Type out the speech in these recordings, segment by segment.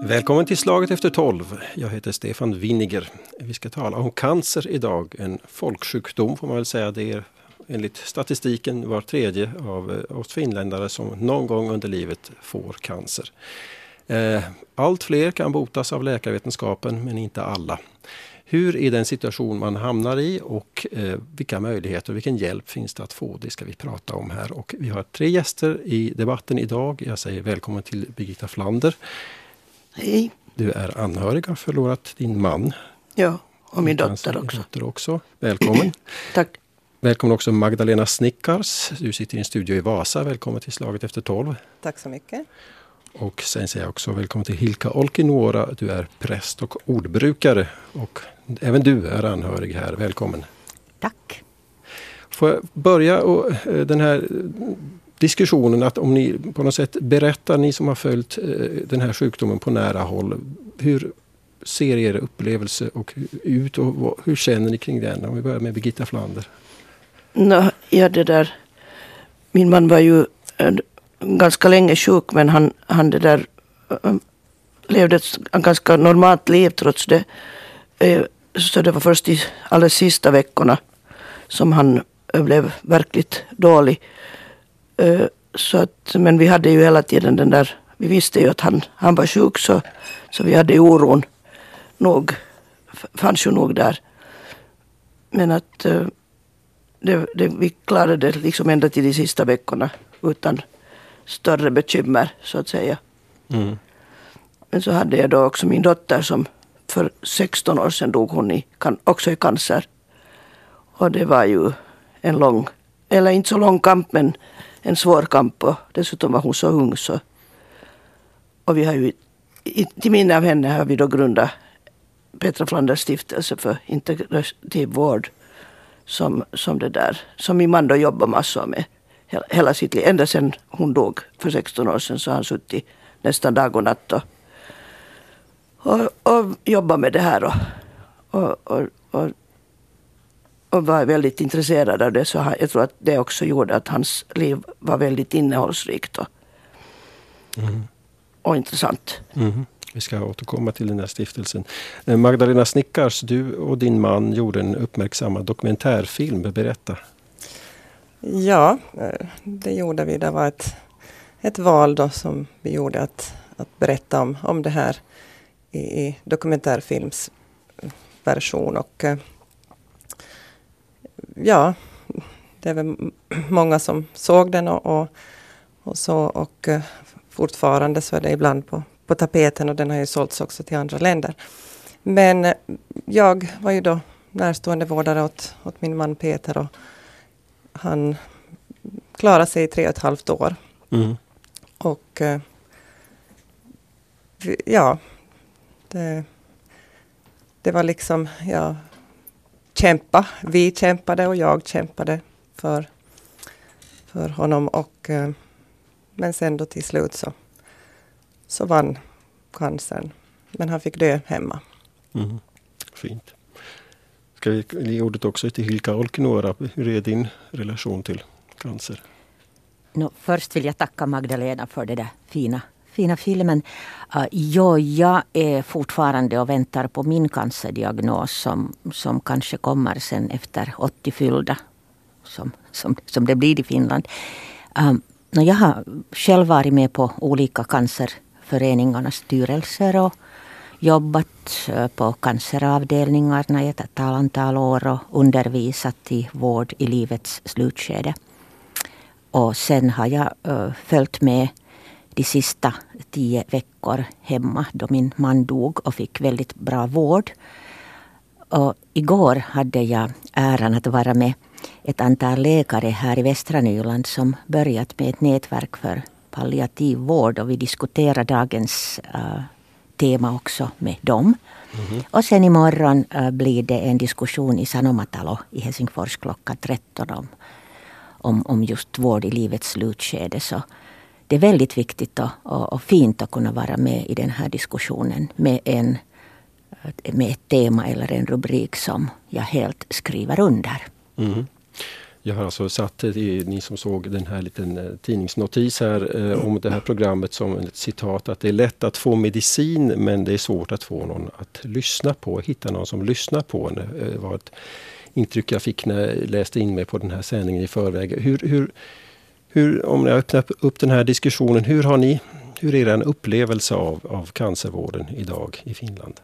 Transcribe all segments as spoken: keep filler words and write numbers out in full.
Välkommen till Slaget efter tolv. Jag heter Stefan Winniger. Vi ska tala om cancer idag. En folksjukdom får man väl säga. Det är enligt statistiken var tredje av oss finländare som någon gång under livet får cancer. Allt fler kan botas av läkarvetenskapen men inte alla. Hur är den situation man hamnar i och eh, vilka möjligheter och vilken hjälp finns det att få? Det ska vi prata om här. Och vi har tre gäster i debatten idag. Jag säger välkommen till Birgitta Flander. Hej. Du är anhörig, har förlorat din man. Ja, och min dotter också. dotter också. Välkommen. Tack. Välkommen också Magdalena Snickars. Du sitter i en studio i Vasa. Välkommen till Slaget efter tolv. Tack så mycket. Och sen säger jag också välkommen till Hilka Olkinuora. Du är präst och ordbrukare och även du är anhörig här. Välkommen. Tack. Får jag börja och, den här diskussionen att om ni på något sätt berättar, ni som har följt den här sjukdomen på nära håll. Hur ser er upplevelse och ut och hur känner ni kring den? Om vi börjar med Birgitta Flander. No, ja, det där. Min man var ju ganska länge sjuk, men han, han det där äh, levde ett ganska normalt liv trots det. Äh, så det var först i allra sista veckorna som han äh, blev verkligt dålig. Äh, så att, men vi hade ju hela tiden den där, vi visste ju att han, han var sjuk, så, så vi hade oron nog, fanns ju nog där. Men att äh, det, det, vi klarade det liksom ända till de sista veckorna utan större bekymmer så att säga. Mm. Men så hade jag då också min dotter som för sexton år sedan dog hon i, också i cancer. Och det var ju en lång, eller inte så lång kamp, men en svår kamp, och dessutom var hon så ung. Så. Och vi har ju, till minne av henne har vi då grundat Petra Flanders stiftelse för integrativ vård som, som det där, som min man då jobbar massor med. Hela sitt liv. Ända sedan hon dog för sexton år sedan så har han suttit nästan dag och natt och, och, och jobbat med det här och, och, och, och, och var väldigt intresserad av det. Så han, jag tror att det också gjorde att hans liv var väldigt innehållsrikt och, mm. och intressant. Mm. Vi ska återkomma till den här stiftelsen. Magdalena Snickars, du och din man gjorde en uppmärksammad dokumentärfilm. Berätta. Ja, det gjorde vi. Det var ett, ett val då som vi gjorde att, att berätta om, om det här i, i dokumentärfilmsversion. Och ja, det är väl många som såg den och, och, och så. Och fortfarande så är det ibland på, på tapeten, och den har ju sålts också till andra länder. Men jag var ju då närstående vårdare åt, åt min man Peter, och han klarade sig i tre och ett halvt år. Mm. Och eh, ja, det, det var liksom, ja, kämpa. Vi kämpade och jag kämpade för, för honom. Och, eh, men sen då till slut så, så vann cancern. Men han fick dö hemma. Mm. Fint. Ska vi ge ordet också till Hilka Olkinuora. Hur är din relation till cancer? No, först vill jag tacka Magdalena för det där fina, fina filmen. Uh, ja, jag är fortfarande och väntar på min cancerdiagnos som, som kanske kommer sen efter åttio fyllda, som, som, som det blir i Finland. Um, no, jag har själv varit med på olika cancerföreningarnas styrelser och jobbat på canceravdelningarna i ett antal år och undervisat i vård i livets slutskede. Och sen har jag uh, följt med de sista tio veckor hemma då min man dog och fick väldigt bra vård. Och igår hade jag äran att vara med ett antal läkare här i västra Nyland som börjat med ett nätverk för palliativ vård, och vi diskuterar dagens uh, tema också med dem. Mm-hmm. Och sen imorgon uh, blir det en diskussion i Sanomatalo i Helsingfors klockan tretton om, om, om just vård i livets slutskede. Så det är väldigt viktigt och, och, och fint att kunna vara med i den här diskussionen med, en, med ett tema eller en rubrik som jag helt skriver under. Mm. Jag har alltså satt, i, ni som såg den här liten tidningsnotis här eh, om det här programmet som ett citat, att det är lätt att få medicin men det är svårt att få någon att lyssna på, hitta någon som lyssnar på en. Det var ett intryck jag fick när jag läste in mig på den här sändningen i förväg. Hur, hur, hur, om jag öppnar upp den här diskussionen, hur har ni, hur är er upplevelse av, av cancervården idag i Finland?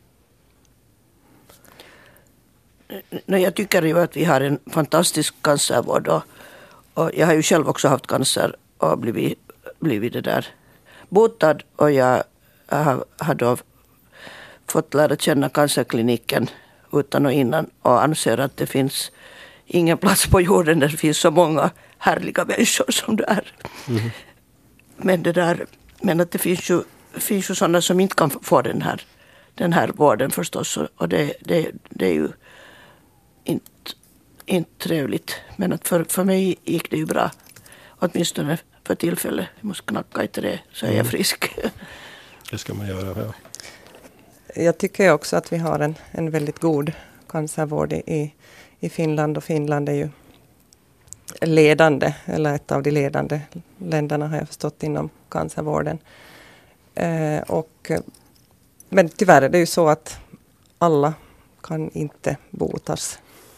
No, jag tycker ju att vi har en fantastisk cancervård och, och jag har ju själv också haft cancer och blivit, blivit det där botad och jag har, har då fått lära känna cancerkliniken utan och innan och anser att det finns ingen plats på jorden där det finns så många härliga människor som det är. Mm. Men, det där, men att det finns ju, finns ju sådana som inte kan få den här, den här vården förstås och det, det, det är ju Inte, inte trevligt. Men att för, för mig gick det ju bra. Åtminstone för tillfället. Jag måste knacka i trä så är jag frisk. Det ska man göra, ja. Jag tycker också att vi har en, en väldigt god cancervård i, i Finland. Och Finland är ju ledande, eller ett av de ledande länderna har jag förstått inom cancervården. Eh, och, men tyvärr är det ju så att alla kan inte botas.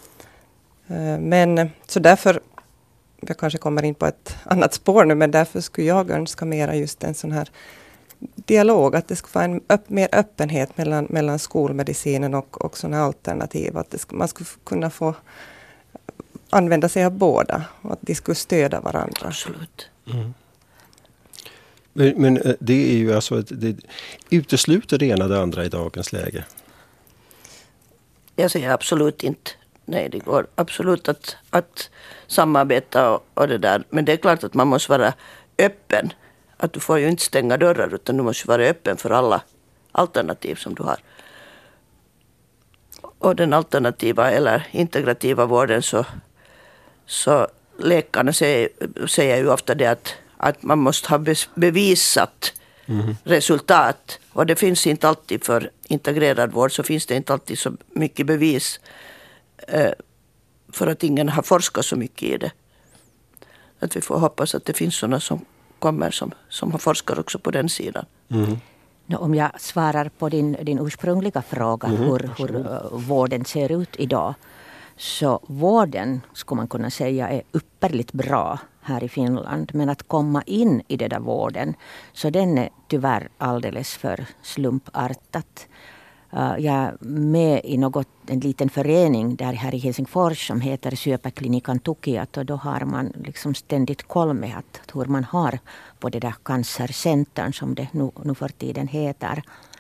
Men så därför, jag kanske kommer in på ett annat spår nu, men därför skulle jag önska mera just en sån här dialog, att det ska vara en upp, mer öppenhet mellan, mellan skolmedicinen och, och sådana alternativ, att det ska, man skulle kunna få använda sig av båda och att de skulle stödja varandra. Absolut. Mm. Men, men det är ju alltså, det utesluter det ena det andra i dagens läge? Jag säger absolut inte. Nej, det går absolut att, att samarbeta och, och det där. Men det är klart att man måste vara öppen. Att du får ju inte stänga dörrar utan du måste vara öppen för alla alternativ som du har. Och den alternativa eller integrativa vården så, så läkarna säger, säger ju ofta det att, att man måste ha bevisat mm. resultat. Och det finns inte alltid för integrerad vård så finns det inte alltid så mycket bevis eh, för att ingen har forskat så mycket i det. Att vi får hoppas att det finns sådana som kommer som, som har forskat också på den sidan. Mm. No, om jag svarar på din, din ursprungliga fråga mm. hur, hur uh, vården ser ut idag. Så vården skulle man kunna säga är ypperligt bra här i Finland. Men att komma in i den där vården så den är tyvärr alldeles för slumpartat. Uh, jag är med i något, en liten förening där här i Helsingfors som heter Syöpäklinikan Tukiat och då har man liksom ständigt koll med att hur man har på det där cancercentern som det nu, nu för tiden heter.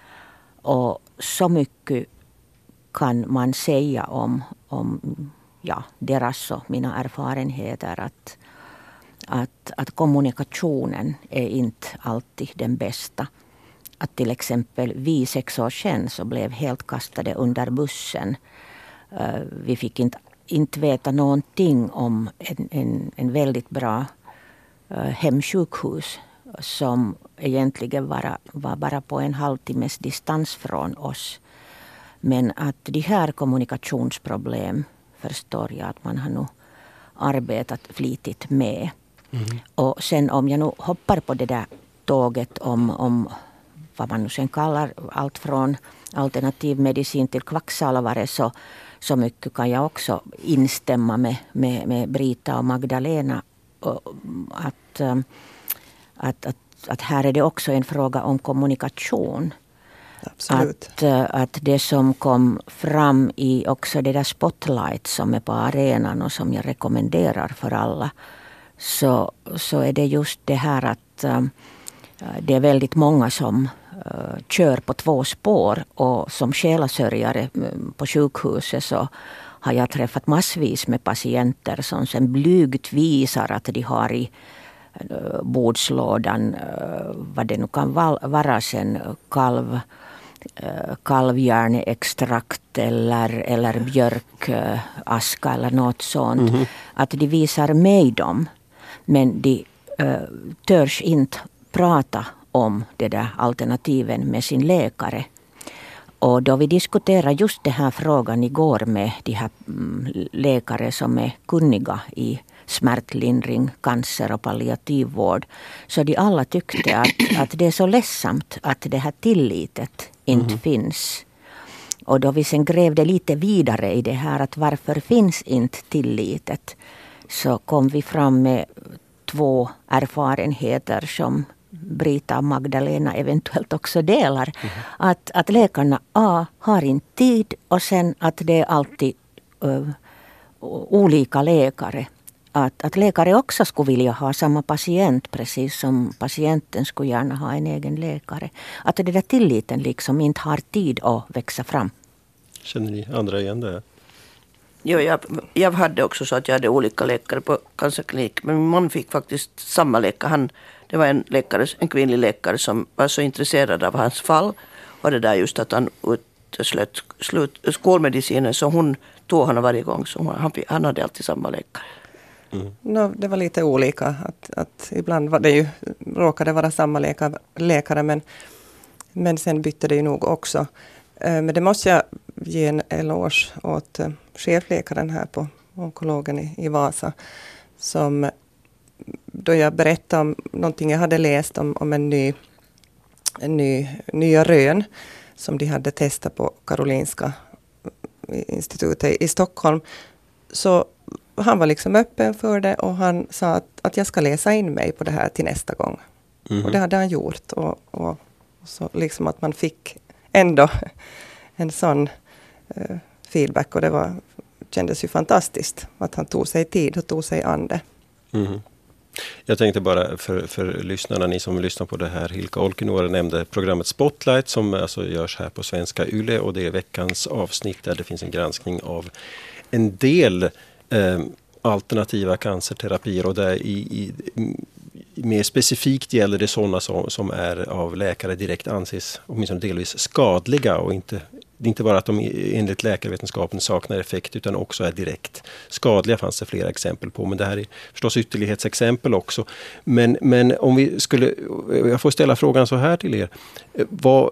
Och så mycket kan man säga om, om ja, deras och mina erfarenheter att, att, att kommunikationen är inte alltid den bästa. Att till exempel vi sex år sedan så blev helt kastade under bussen. Uh, vi fick inte, inte veta någonting om en, en, en väldigt bra uh, hemsjukhus som egentligen var, var bara på en halvtimmes distans från oss. Men att de här kommunikationsproblem förstår jag att man har nog arbetat flitigt med. Mm. Och sen om jag nu hoppar på det där tåget om, om vad man nu sen kallar allt från alternativ medicin till kvacksalvare så, så mycket kan jag också instämma med, med, med Brita och Magdalena att, att, att, att här är det också en fråga om kommunikation. Absolut. Att, att det som kom fram i också det där Spotlight som är på arenan och som jag rekommenderar för alla så, så är det just det här att uh, det är väldigt många som uh, kör på två spår och som själasörjare på sjukhuset så har jag träffat massvis med patienter som sen blygt visar att de har i uh, bordslådan uh, vad det nu kan vara sen kalv kalvhjärneextrakt eller, eller björkaska eller något sånt. Mm-hmm. Att de visar mig dem. Men de uh, törs inte prata om det där alternativen med sin läkare. Och då vi diskuterade just den här frågan igår med de här läkare som är kunniga i smärtlindring, cancer och palliativvård, så de alla tyckte att, att det är så ledsamt att det här tillitet inte mm. finns. Och då vi sen grävde lite vidare i det här att varför finns inte tillitet, så kom vi fram med två erfarenheter som Brita och Magdalena eventuellt också delar. Mm. Att, att läkarna A har inte tid och sen att det är alltid uh, olika läkare. Att, att läkare också skulle vilja ha samma patient precis som patienten skulle gärna ha en egen läkare. Att det där tilliten liksom inte har tid att växa fram. Känner ni andra igen det? Jo, jag, jag hade också så att jag hade olika läkare på cancerklinik. Men min man fick faktiskt samma läkare. Han, det var en, läkare, en kvinnlig läkare som var så intresserad av hans fall. Och det där just att han utslöt slut, skolmedicinen. Så hon tog honom varje gång. Så han, han hade alltid samma läkare. Mm. No, det var lite olika. Att, att ibland var det ju, råkade vara samma läkare, läkare men, men sen bytte det ju nog också. Men det måste jag ge en eloge åt chefläkaren här på onkologen i, i Vasa. Som då jag berättade om någonting jag hade läst om, om en ny, en ny nya rön som de hade testat på Karolinska institutet i Stockholm. Så han var liksom öppen för det och han sa att, att jag ska läsa in mig på det här till nästa gång. Mm. Och det hade han gjort. Och, och, och så liksom att man fick ändå en sån uh, feedback och det var, kändes ju fantastiskt att han tog sig tid och tog sig an det. Mm. Jag tänkte bara för, för lyssnarna, ni som lyssnar på det här, Hilka Olkinuori nämnde programmet Spotlight som alltså görs här på Svenska Yle och det är veckans avsnitt där det finns en granskning av en del eh, alternativa cancerterapier och där i, i mer specifikt gäller det sådana som, som är av läkare direkt anses åtminstone delvis skadliga och inte, inte bara att de enligt läkarvetenskapen saknar effekt utan också är direkt skadliga, fanns det flera exempel på. Men det här är förstås ytterlighetsexempel också. Men, men om vi skulle, jag får ställa frågan så här till er. Vad,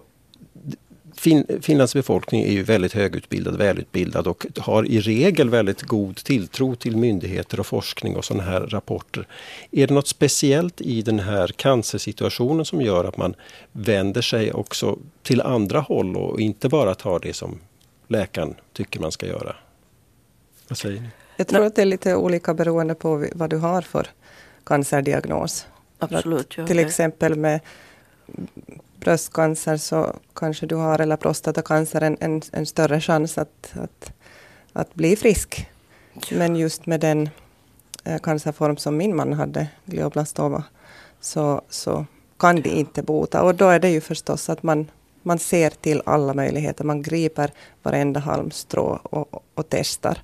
fin, Finlands befolkning är ju väldigt högutbildad, välutbildad och har i regel väldigt god tilltro till myndigheter och forskning och sådana här rapporter. Är det något speciellt i den här cancersituationen som gör att man vänder sig också till andra håll och inte bara tar det som läkaren tycker man ska göra? Vad säger ni? Jag tror att det är lite olika beroende på vad du har för cancerdiagnos. Absolut. Ja, till exempel med bröstcancer så kanske du har, eller prostatacancer, en, en, en större chans att, att, att bli frisk. Men just med den eh, cancerform som min man hade, glioblastoma, så, så kan det inte bota. Och då är det ju förstås att man, man ser till alla möjligheter. Man griper varenda halmstrå och, och, och testar.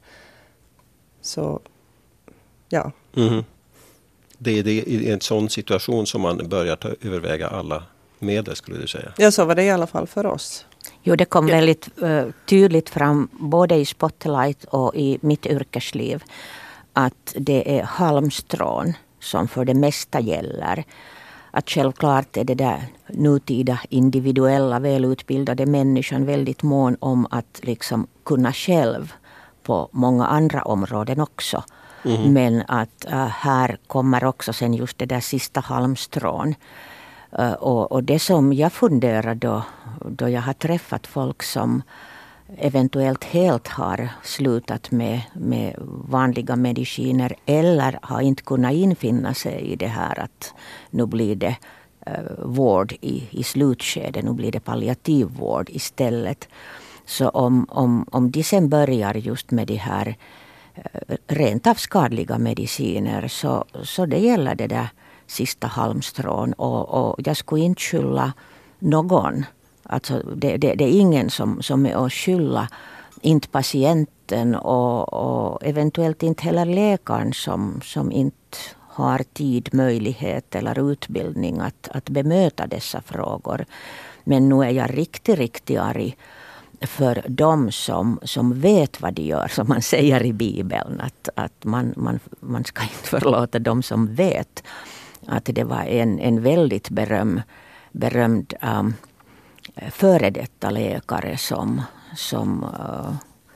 Så, ja. Mm. Det är det i en sån situation som man börjar ta, överväga alla medel, skulle du säga? Ja, så var det i alla fall för oss. Jo, det kom väldigt uh, tydligt fram både i Spotlight och i mitt yrkesliv att det är halmstrån som för det mesta gäller. Att självklart är det där nutida individuella välutbildade människan väldigt mån om att liksom kunna själv på många andra områden också. Mm. Men att uh, här kommer också sen just det där sista halmstrån. Uh, och, och det som jag funderar då, då jag har träffat folk som eventuellt helt har slutat med, med vanliga mediciner eller har inte kunnat infinna sig i det här att nu blir det uh, vård i, i slutskedet, nu blir det palliativvård istället. Så om, om, om de sen börjar just med de här uh, rent av skadliga mediciner så, så det gäller det där sista halmstrån och, och jag skulle inte skylla någon. Alltså det, det, det är ingen som, som är att skylla, inte patienten och, och eventuellt inte heller läkaren som, som inte har tid, möjlighet eller utbildning att, att bemöta dessa frågor. Men nu är jag riktigt, riktigt arg för de som, som vet vad de gör, som man säger i Bibeln. Att, att man, man, man ska inte förlåta de som vet. Att det var en, en väldigt beröm, berömd um, före detta läkare som, som uh,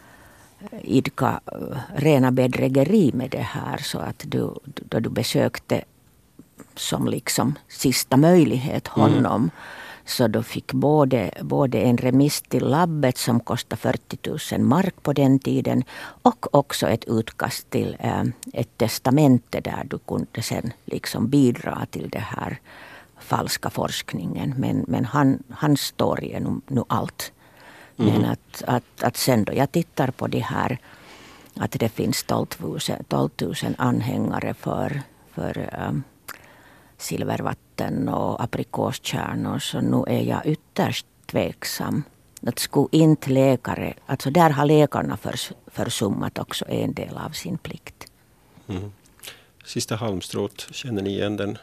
idka uh, rena bedrägeri med det här. Så att du, då du besökte som liksom sista möjlighet honom. Mm. Så då fick både, både en remiss till labbet som kostade fyrtio tusen mark på den tiden. Och också ett utkast till äh, ett testamente där du kunde sen liksom bidra till det här falska forskningen. Men, men han, hans story är nu, nu allt. Mm. Men att, att, att sen då jag tittar på det här att det finns tolv tusen anhängare för, för ähm, silvervatten och aprikoskärnor, så nu är jag ytterst tveksam. Att skulle inte läkare, alltså där har läkarna förs, försummat också en del av sin plikt. Mm. Sista halmstrået, känner ni igen den?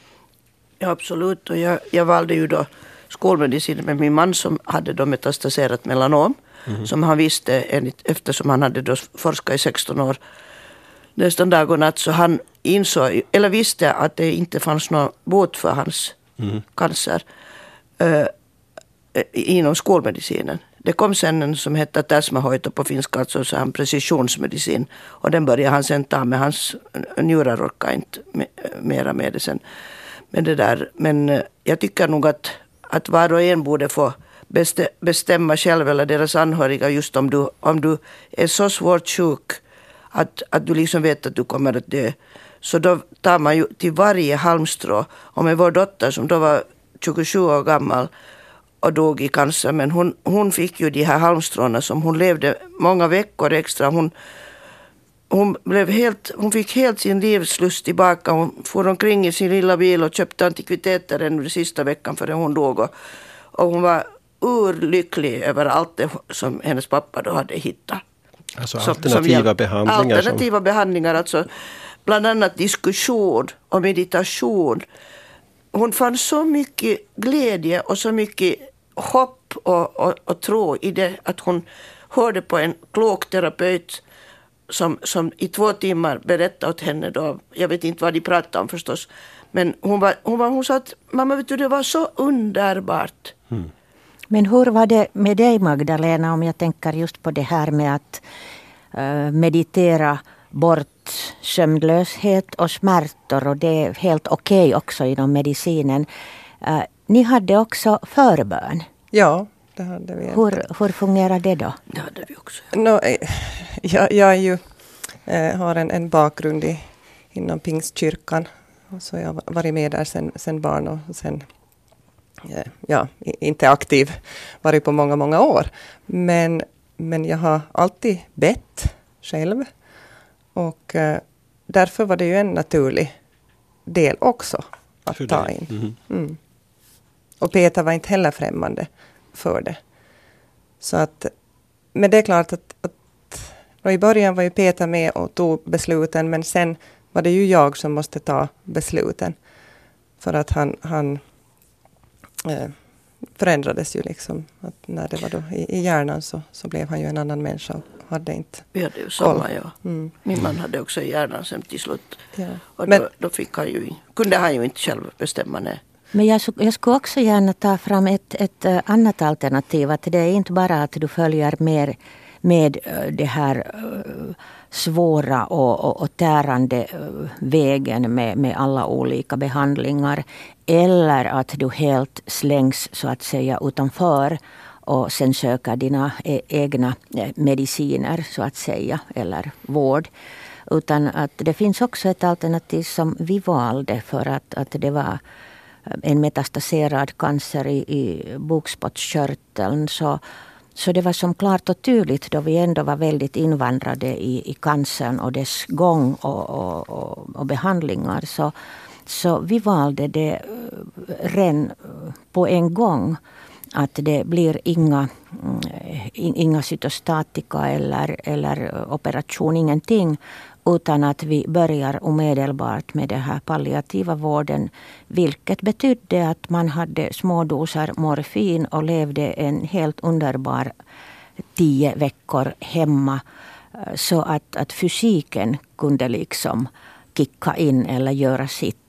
Ja, absolut. Och jag, jag valde ju då skolmedicin med min man som hade då metastaserat melanom. Mm. Som han visste, enligt, eftersom han hade då forskat i sexton år nästan dag och natt, så han insåg, eller visste att det inte fanns någon bot för hans mm. cancer äh, inom skolmedicinen. Det kom sen en som hette täsmähoito på finska, alltså så han precisionsmedicin. Och den började han sen ta, med hans njurar orkade inte med, mera med det sen. Men, det där, men jag tycker nog att, att var och en borde få bestämma själv eller deras anhöriga, just om du, om du är så svårt sjuk att, att du liksom vet att du kommer att dö. Så då tar man ju till varje halmstrå. Och med vår dotter som då var tjugosju år gammal och dog i cancer, men hon, hon fick ju de här halmstråna som hon levde många veckor extra. Hon, hon, blev helt, hon fick helt sin livslust tillbaka. Hon for omkring i sin lilla bil och köpte antikviteter ännu sista veckan före hon dog. Och, och hon var urlycklig över allt det som hennes pappa då hade hittat. Alltså alternativa som, som behandlingar. Alternativa som... behandlingar, alltså bland annat diskussion och meditation. Hon fann så mycket glädje och så mycket hopp och, och, och tro i det att hon hörde på en klok terapeut som, som i två timmar berättade åt henne då. Jag vet inte vad de pratade om förstås. Men hon, var, hon, var, hon sa att mamma, vet du, det var så underbart. Mm. Men hur var det med dig, Magdalena, om jag tänker just på det här med att uh, meditera bort sömnlöshet och smärtor, och det är helt okej okay också inom medicinen. Uh, ni hade också förbön. Ja, det hade vi. Hur, hur fungerar det då? Det hade vi också. No, jag, jag är ju, eh, har en, en bakgrund i, inom Pingstkyrkan. Så jag har varit med där sen, sen barn och sen ja, inte aktiv, varit på många, många år. Men, men jag har alltid bett själv. Och eh, därför var det ju en naturlig del också att för ta in. Mm. Mm. Och Peter var inte heller främmande för det. Så att, men det är klart att, att och i början var ju Peter med och tog besluten, men sen var det ju jag som måste ta besluten. För att han, han eh, förändrades ju liksom. Att när det var då i, i hjärnan så, så blev han ju en annan människa och hade inte Vi hade ju samma, ja. Mm. Min man hade också i hjärnan sen till slut. Ja. Och men, då, då fick han ju, kunde han ju inte själv bestämma, nej. Men jag, jag skulle också gärna ta fram ett, ett uh, annat alternativ. Att det är inte bara att du följer med, med uh, det här uh, svåra och, och, och tärande uh, vägen med, med alla olika behandlingar. Eller att du helt slängs så att säga utanför och sen söker dina e- egna mediciner så att säga, eller vård. Utan att det finns också ett alternativ som vi valde, för att, att det var en metastaserad cancer i, i bukspottkörteln. Så, så det var som klart och tydligt, då vi ändå var väldigt invandrade i, i cancern och dess gång och, och, och, och behandlingar. Så, så vi valde det redan på en gång. Att det blir inga, inga cytostatika eller, eller operation, ingenting. Utan att vi börjar omedelbart med det här palliativa vården. Vilket betydde att man hade små doser morfin och levde en helt underbar tio veckor hemma. Så att, att fysiken kunde liksom kicka in eller göra sitt.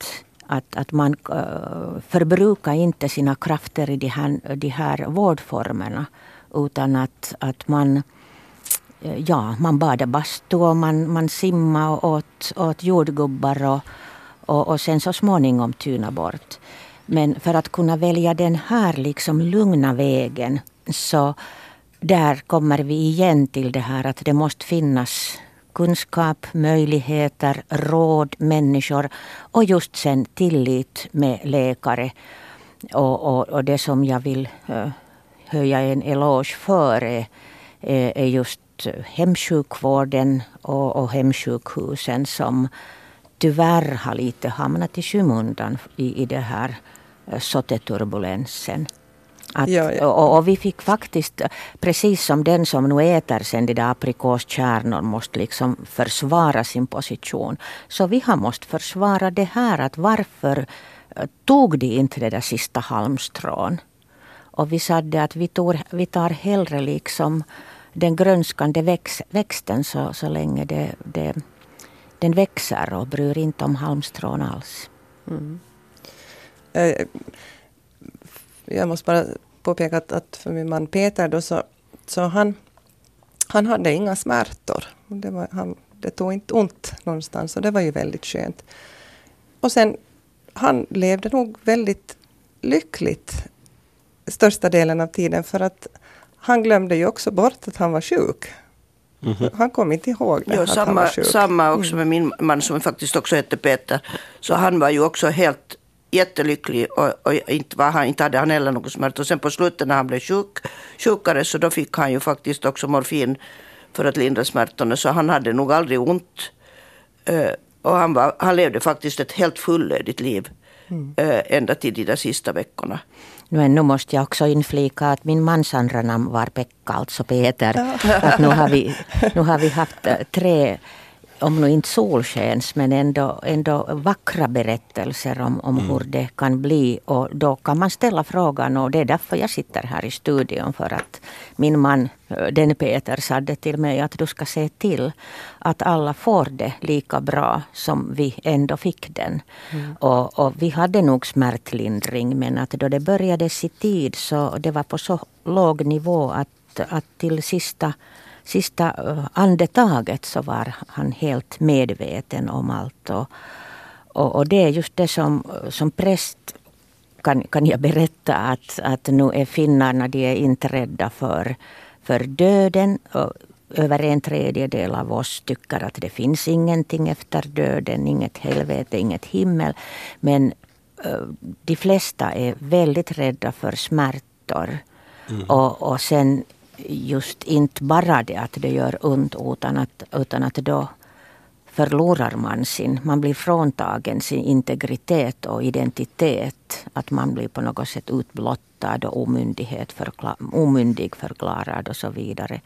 Att, att man uh, förbrukar inte sina krafter i de här, de här vårdformerna. Utan att, att man, uh, ja, man badar bastu och man, man simmar åt, åt jordgubbar och, och, och sen så småningom tyna bort. Men för att kunna välja den här liksom lugna vägen, så där kommer vi igen till det här att det måste finnas kunskap, möjligheter, råd, människor och just sen tillit med läkare. Och, och, och det som jag vill uh, höja en eloge för är, är just hemsjukvården och, och hemsjukhusen som tyvärr har lite hamnat i skymundan i, i det här uh, sotteturbulensen. Att, ja, ja. Och, och vi fick faktiskt, precis som den som nu äter sen de där aprikoskärnor måste liksom försvara sin position. Så vi har måste försvara det här att varför tog de inte det där sista halmstrån. Och vi sa att vi, tog, vi tar hellre liksom den grönskande väx, växten så, så länge det, det, den växer och bryr inte om halmstrån alls. Mm. Eh, jag måste bara påpeka att, att för min man Peter då så, så han, han hade inga smärtor. Det, var, han, det tog inte ont någonstans och det var ju väldigt skönt. Och sen han levde nog väldigt lyckligt största delen av tiden för att han glömde ju också bort att han var sjuk. Mm-hmm. Han kom inte ihåg det, jo, att samma, han var sjuk. Samma också med min man som faktiskt också hette Peter. Så han var ju också helt jättelycklig och, och inte, var han, inte hade han heller någon smärta. Och sen på slutet när han blev sjuk, sjukare så då fick han ju faktiskt också morfin för att lindra smärtorna. Så han hade nog aldrig ont. Uh, och han, var, han levde faktiskt ett helt fullödigt liv mm. uh, ända till de där sista veckorna. Nu, nu måste jag också inflika att min mans andra namn var Pekka, alltså Peter. Ja. Att nu, har vi, nu har vi haft tre, om nu inte solskens, men ändå, ändå vackra berättelser om, om mm. hur det kan bli. Och då kan man ställa frågan, och det är därför jag sitter här i studion, för att min man, den Peter, sa till mig att du ska se till att alla får det lika bra som vi ändå fick den. Mm. Och, och vi hade nog smärtlindring, men att då det började i tid så det var på så låg nivå att, att till sista Sista andetaget så var han helt medveten om allt. Och, och, och det är just det som, som präst kan, kan jag berätta att, att nu är finnarna, de är inte rädda för, för döden. Och över en tredjedel av oss tycker att det finns ingenting efter döden, inget helvete, inget himmel. Men uh, de flesta är väldigt rädda för smärtor. Mm. Och, och sen just inte bara det att det gör ont utan att, utan att då förlorar man sin, man blir fråntagen sin integritet och identitet. Att man blir på något sätt utblottad och omyndighet förklar, omyndig förklarad och så vidare.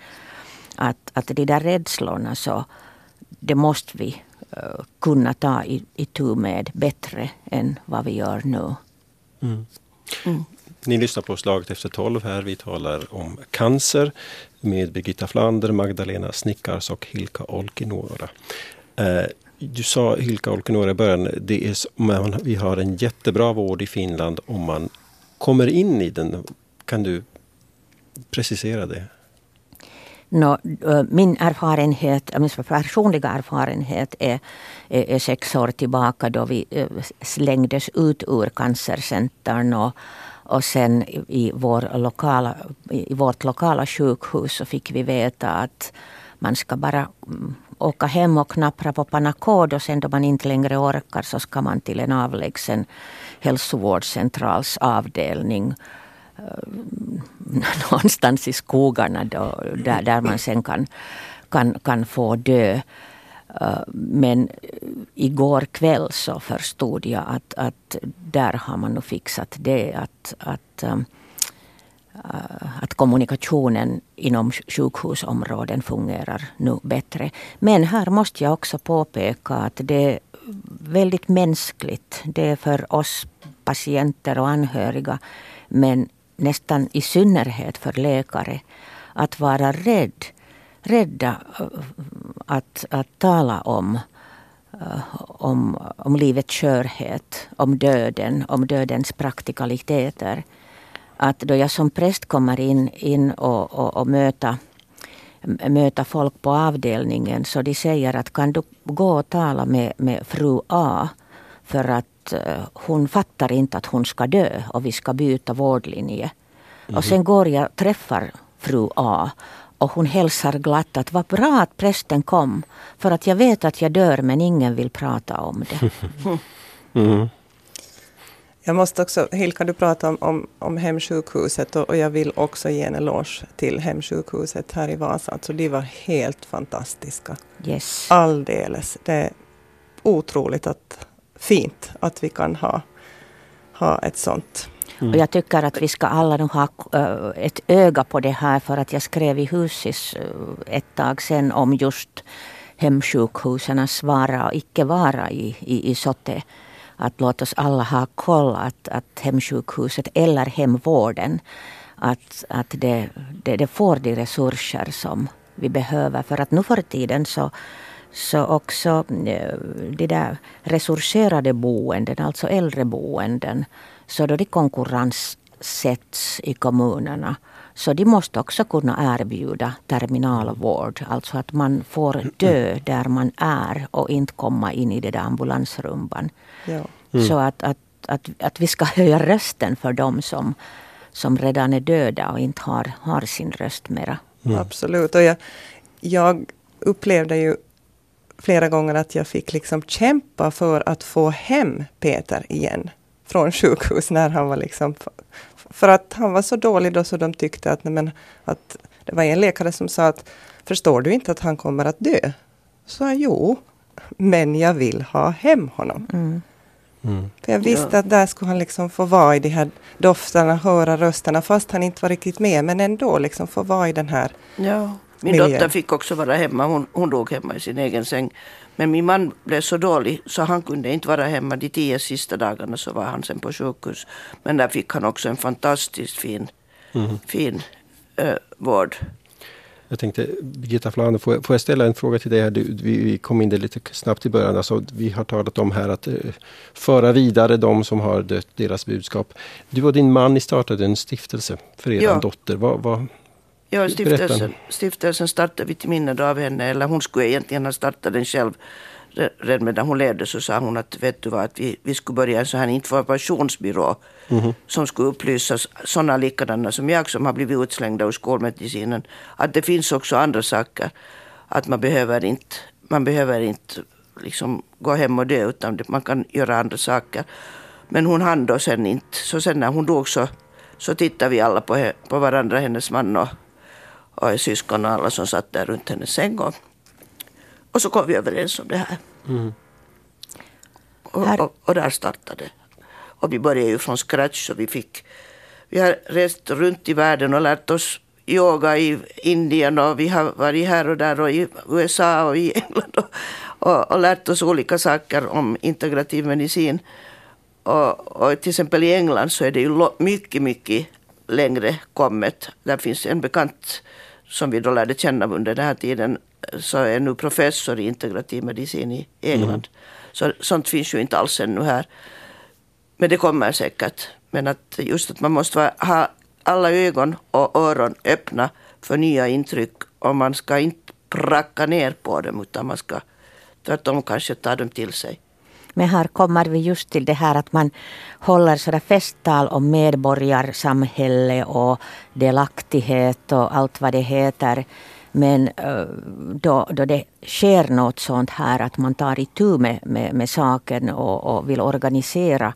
Att, att de där rädslorna så det måste vi uh, kunna ta i, i tur med bättre än vad vi gör nu. Mm. Mm. Ni lyssnar på Slaget efter tolv här. Vi talar om cancer med Birgitta Flander, Magdalena Snickars och Hilka Olkinuora. Eh, du sa Hilka Olkinuora i början, det är, man, vi har en jättebra vård i Finland om man kommer in i den. Kan du precisera det? No, min erfarenhet, min personliga erfarenhet är, är, är sex år tillbaka då vi slängdes ut ur cancercentern och Och sen i, vår lokala, i vårt lokala sjukhus så fick vi veta att man ska bara åka hem och knappra på panakod och sen då man inte längre orkar så ska man till en avlägsen hälsovårdscentrals avdelning någonstans i skogarna då, där, där man sen kan, kan, kan få dö. Men igår kväll så förstod jag att, att där har man nu fixat det att, att, att kommunikationen inom sjukhusområden fungerar nu bättre. Men här måste jag också påpeka att det är väldigt mänskligt. Det är för oss patienter och anhöriga, men nästan i synnerhet för läkare, att vara rädd rädda att, att tala om om, om livets skörhet, om döden, om dödens praktikaliteter. Att då jag som präst kommer in, in och, och, och möta, möta folk på avdelningen, så de säger att kan du gå och tala med, med fru A, för att uh, hon fattar inte att hon ska dö och vi ska byta vårdlinje. Mm. Och sen går jag och träffar fru A. Och hon hälsar glatt att vad bra att prästen kom. För att jag vet att jag dör men ingen vill prata om det. Mm. Jag måste också, Hilka, du pratar om, om, om hemsjukhuset och, och jag vill också ge en eloge till hemsjukhuset här i Vasa. Alltså de var helt fantastiska. Yes. Alldeles. Det är otroligt att, fint att vi kan ha, ha ett sånt. Mm. Och jag tycker att vi ska alla nog ha uh, ett öga på det här, för att jag skrev i Husis uh, ett tag sedan om just hemsjukhusernas vara och icke vara i, i, i Sote. Att låt oss alla ha koll att, att hemsjukhuset eller hemvården, att, att det, det, det får de resurser som vi behöver. För att nu för tiden så, så också de där resurserade boenden, alltså äldreboenden, så då det konkurrenssätts i kommunerna, så de måste också kunna erbjuda terminalvård. Alltså att man får dö där man är och inte komma in i det där ambulansrumban. Ja. Mm. Så att, att, att, att vi ska höja rösten för dem som, som redan är döda och inte har, har sin röst mera. Mm. Absolut. Och jag, jag upplevde ju flera gånger att jag fick liksom kämpa för att få hem Peter igen från sjukhus när han var liksom, för att han var så dålig då, så de tyckte att, nej, men, att det var en läkare som sa att förstår du inte att han kommer att dö? Så jag, jo, men jag vill ha hem honom. Mm. Mm. För jag visste ja. att där skulle han liksom få vara i de här dofterna, höra rösterna, fast han inte var riktigt med, men ändå liksom få vara i den här ja. Min miljön. dotter fick också vara hemma, hon, hon låg hemma i sin egen säng. Men min man blev så dålig så han kunde inte vara hemma. De tio sista dagarna så var han sen på sjukhus. Men där fick han också en fantastiskt fin, mm. fin äh, vård. Jag tänkte, Birgitta Flander, får jag, får jag ställa en fråga till dig här? Du, vi, vi kom in det lite snabbt i början. Alltså, vi har talat om här att uh, föra vidare de som har dött, deras budskap. Du och din man, ni startade en stiftelse för er ja. dotter. Vad, vad, ja, stiftelsen, stiftelsen startade vi till minne av henne. Eller hon skulle egentligen ha startat den själv. Redan medan hon levde så sa hon att, vet du vad, att vi, vi skulle börja en sån här informationsbyrå mm-hmm. som skulle upplysa sådana likadana som jag som har blivit utslängda ur skolmedicinen. Att det finns också andra saker. Att man behöver inte, man behöver inte liksom gå hem och dö, utan man kan göra andra saker. Men hon hann då sen inte. Så sen när hon dog så, så tittade vi alla på, på varandra, hennes man och, och syskon och alla som satt där runt hennes säng. Och, Och så kom vi överens om det här. Mm. Och, och, och där startade det. Och vi började ju från scratch. Så vi, fick, vi har rest runt i världen och lärt oss yoga i Indien. Och vi har varit här och där och i U S A och i England. Och, och, och lärt oss olika saker om integrativ medicin. Och, och till exempel i England så är det ju mycket, mycket längre kommet. Där finns en bekant som vi då lärde känna under den här tiden. Så är nu professor i integrativ medicin i England. Mm. Så sånt finns ju inte alls ännu här. Men det kommer säkert. Men att just att man måste ha alla ögon och öron öppna för nya intryck. Och man ska inte pracka ner på dem, utan man ska tvärtom kanske ta dem till sig. Men här kommer vi just till det här att man håller sådär festtal om medborgarsamhälle och delaktighet och allt vad det heter. Men då, då det sker något sånt här att man tar itu med, med, med saken och, och vill organisera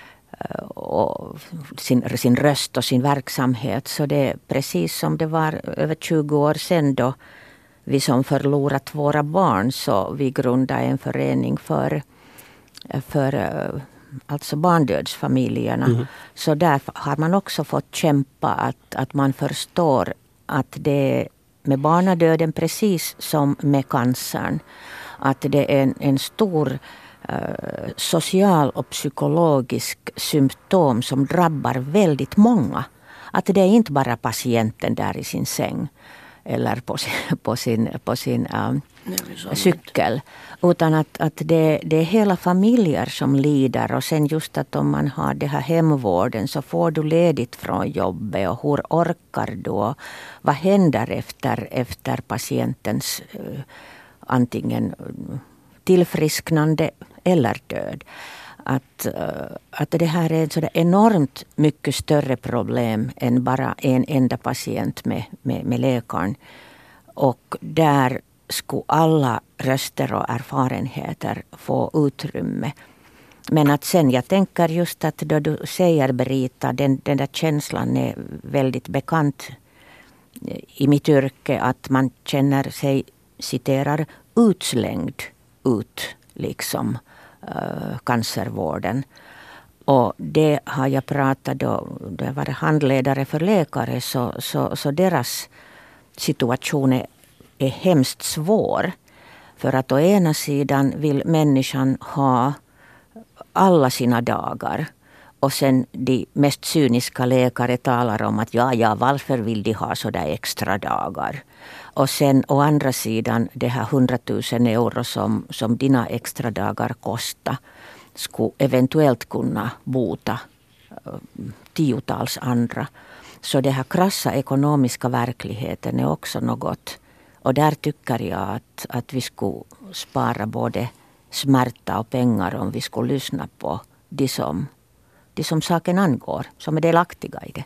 och sin, sin röst och sin verksamhet, så det är precis som det var över tjugo år sedan då vi som förlorat våra barn, så vi grundade en förening för, för alltså barndödsfamiljerna. Mm. Så där har man också fått kämpa att, att man förstår att det med barnadöden precis som med cancern, att det är en, en stor eh, social och psykologisk symptom som drabbar väldigt många. Att det är inte bara patienten där i sin säng eller på sin, på sin, på sin um, Nej, cykel. Utan att, att det, det är hela familjer som lider. Och sen just att om man har det här hemvården så får du ledigt från jobbet. Och hur orkar du? Och vad händer efter, efter patientens uh, antingen tillfrisknande eller död? Att, uh, att det här är ett sådär enormt mycket större problem än bara en enda patient med, med, med läkaren. Och där skulle alla röster och erfarenheter få utrymme. Men att sen, jag tänker just att då du säger Berita, den, den där känslan är väldigt bekant i mitt yrke. Att man känner sig, citerar, utslängd ut liksom uh, cancervården. Och det har jag pratat då, då jag var handledare för läkare, så, så, så deras situation är är hemskt svår. För att å ena sidan vill människan ha alla sina dagar. Och sen de mest cyniska läkare talar om att ja, ja, varför vill de ha så där extra dagar? Och sen å andra sidan det här hundratusen euro som, som dina extra dagar kostar skulle eventuellt kunna bota uh, tiotals andra. Så det här krassa ekonomiska verkligheten är också något. Och där tycker jag att, att vi skulle spara både smärta och pengar om vi skulle lyssna på de som, de som saken angår, som är delaktiga i det.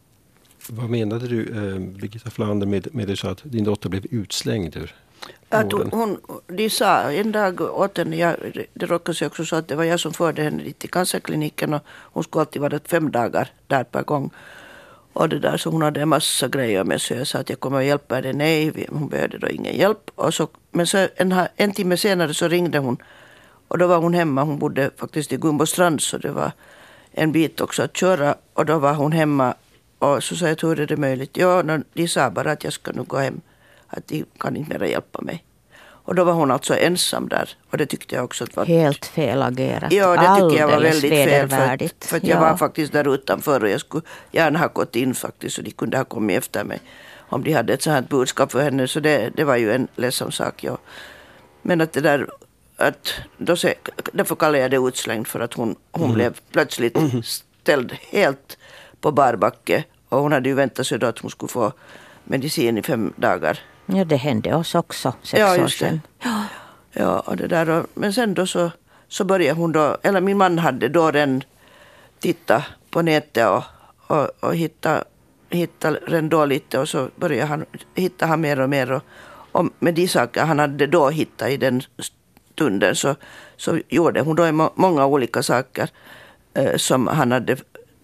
Vad menade du, eh, Birgitta Flander, med, med det så att din dotter blev utslängd ur att vården? hon, de sa en dag åt henne, jag, det råkade sig också så att det var jag som förde henne dit till cancerkliniken och hon skulle alltid vara fem dagar där per gång. Och det där, så hon hade en massa grejer med sig. Jag sa att jag kommer att hjälpa henne. Nej, hon behövde då ingen hjälp. Och så, men så en, en timme senare så ringde hon. Och då var hon hemma. Hon bodde faktiskt i Gumbostrand, så det var en bit också att köra. Och då var hon hemma. Och så sa jag, hur är det möjligt? Ja, de sa bara att jag ska nu gå hem. Att de kan inte mer hjälpa mig. Och då var hon alltså ensam där. Och det tyckte jag också att var... Helt fel agerat. Ja, det tycker jag var väldigt fel. För, vedervärdigt. för att jag Ja. var faktiskt där utanför och jag skulle gärna ha gått in faktiskt. Så de kunde ha kommit efter mig om de hade ett sådant budskap för henne. Så det, det var ju en ledsam sak, ja. Men att det där... Att då se, därför kallar jag det utslängd, för att hon, hon mm. blev plötsligt mm. ställd helt på barbacke. Och hon hade ju väntat sig då att hon skulle få medicin i fem dagar. Ja, det hände oss också sex ja, år sedan. Ja, ja, och det där. Och, men sen då så, så började hon då, eller min man hade då den tittat på nätet och, och, och hitta, hitta den då lite, och så började han hitta han mer och mer. Och, och med de saker han hade då hittat i den stunden så, så gjorde hon då må, många olika saker eh, som han hade,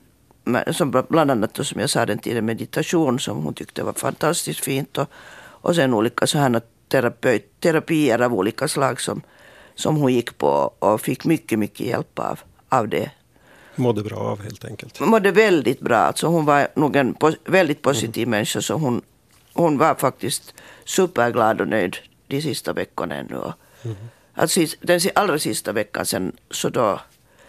som bland annat då, som jag sa den tiden, meditation som hon tyckte var fantastiskt fint, och Och sen olika sådana terapi, terapier av olika slag som, som hon gick på och fick mycket, mycket hjälp av, av det. Mådde bra av helt enkelt. Mådde väldigt bra. Alltså hon var nog en pos, väldigt positiv mm. människa, så hon, hon var faktiskt superglad och nöjd de sista veckorna ännu. Och, mm. alltså, den allra sista veckan sen, så då,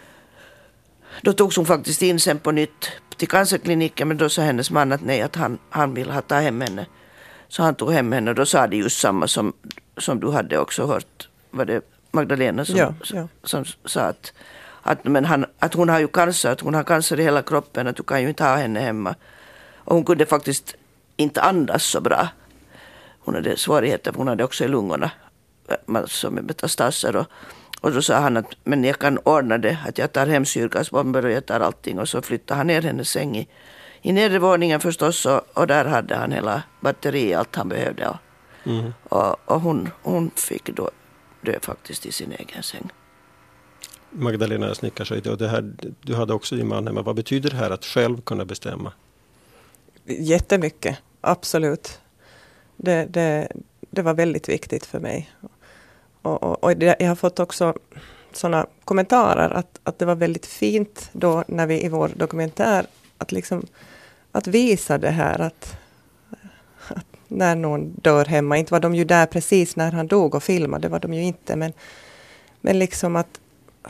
då togs hon faktiskt in sen på nytt till cancerkliniken, men då sa hennes man att nej, att han, han vill ha ta hem henne. Så han tog hem henne och då sa det just samma som, som du hade också hört. Var det Magdalena som, ja, ja. som sa att, att, men han, att hon har ju cancer, att hon har cancer i hela kroppen, att du kan ju inte ha henne hemma. Och hon kunde faktiskt inte andas så bra. Hon hade svårigheter, hon hade också i lungorna som är metastaser. Och, och då sa han att men jag kan ordna det, att jag tar hem syrgasbomber och jag tar allting. Och så flyttade han ner hennes säng i I nedre våningen förstås, och, och där hade han hela batteri, allt han behövde. Och, mm. och, och hon, hon fick då dö faktiskt i sin egen säng. Magdalena snickar sig. Det här, du hade också din man hemma. Vad betyder det här att själv kunna bestämma? Jättemycket, absolut. Det, det, det var väldigt viktigt för mig. Och, och, och det, jag har fått också sådana kommentarer att, att det var väldigt fint då när vi i vår dokumentär att liksom att visa det här att, att när någon dör hemma, inte var de ju där precis när han dog och filmade, det var de ju inte, men, men liksom att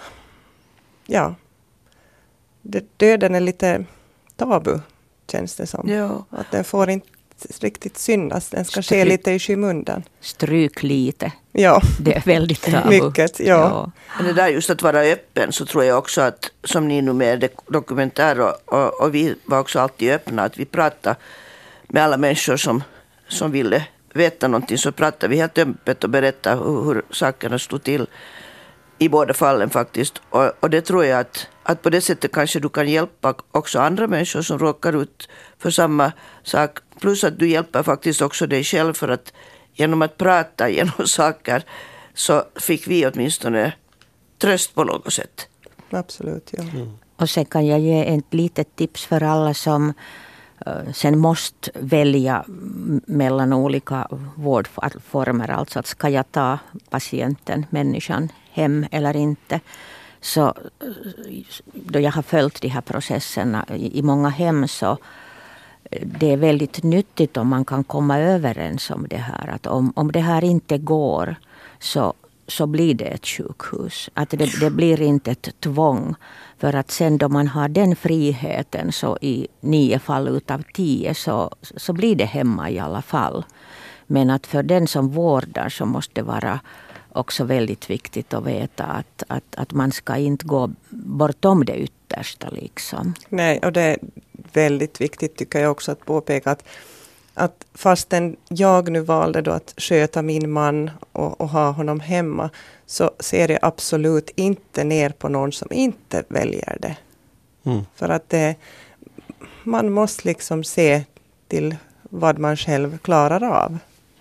ja, det, döden är lite tabu, känns det som. Ja. Att den får inte riktigt synas. Den ska Stryk. ske lite i skymundan. Stryk lite. Ja. Det är väldigt tabu. Mycket, ja. ja. Men det där just att vara öppen, så tror jag också att, som ni nu med dokumentär och, och, och vi var också alltid öppna, att vi pratade med alla människor som, som ville veta någonting, så pratade vi helt öppet och berättade hur, hur sakerna stod till i båda fallen faktiskt. Och, och det tror jag att, att på det sättet kanske du kan hjälpa också andra människor som råkar ut för samma sak. Plus att du hjälper faktiskt också dig själv, för att genom att prata igenom saker så fick vi åtminstone tröst på något sätt. Absolut, ja. Mm. Och sen kan jag ge ett litet tips för alla som uh, sen måste välja mellan olika vårdformer. Alltså att ska jag ta patienten, människan, hem eller inte. Så då jag har följt de här processerna i, i många hem, så det är väldigt nyttigt om man kan komma överens om det här. Att om, om det här inte går, så, så blir det ett sjukhus. Att det, det blir inte ett tvång. För att sen då man har den friheten, så i nio fall utav tio så, så blir det hemma i alla fall. Men att för den som vårdar så måste det vara också väldigt viktigt att veta att, att, att man ska inte gå bortom det yttersta liksom. Nej, och det är väldigt viktigt tycker jag också att påpeka att, att fastän jag nu valde då att sköta min man och, och ha honom hemma, så ser jag absolut inte ner på någon som inte väljer det. Mm. För att det, man måste liksom se till vad man själv klarar av.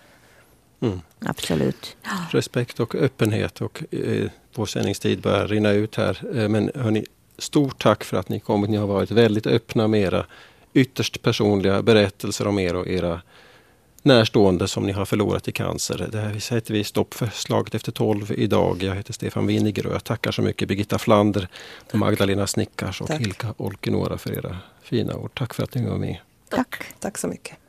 Mm. Absolut. Respekt och öppenhet, och eh, vår sändningstid börjar rinna ut här. Eh, men hörni, stort tack för att ni kommit. Ni har varit väldigt öppna med era ytterst personliga berättelser om er och era närstående som ni har förlorat i cancer. Det här sätter vi stopp för Slaget efter tolv idag. Jag heter Stefan Winiger och jag tackar så mycket Birgitta Flander, Magdalena Snickars och tack. Hilka Olkinuora för era fina ord. Tack för att ni var med. Tack. Tack så mycket.